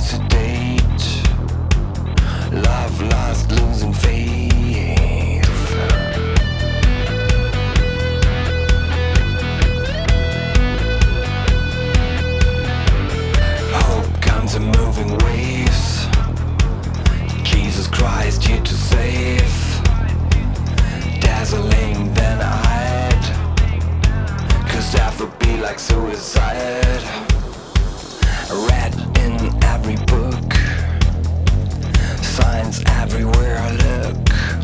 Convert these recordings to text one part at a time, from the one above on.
sedate. Love lost, losing faith. Hope comes in moving waves. Jesus Christ here to save. Dazzling then I hide, 'cause death would be like suicide. Read in every book, signs everywhere I look.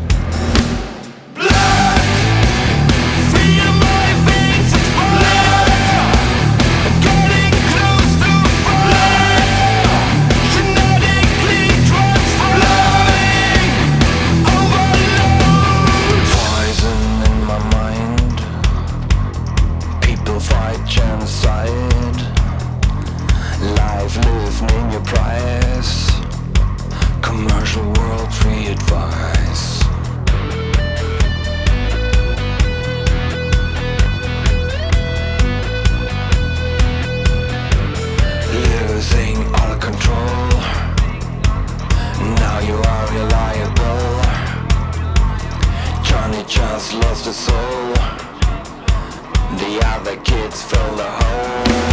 Blood, feel my veins explode. Getting close to fire, genetically transforming overload. Poison in my mind, people fight genocide. Life lived name your price. Commercial world free advice. Losing all control. Now you are reliable. Johnny just lost his soul. The other kids fill the hole.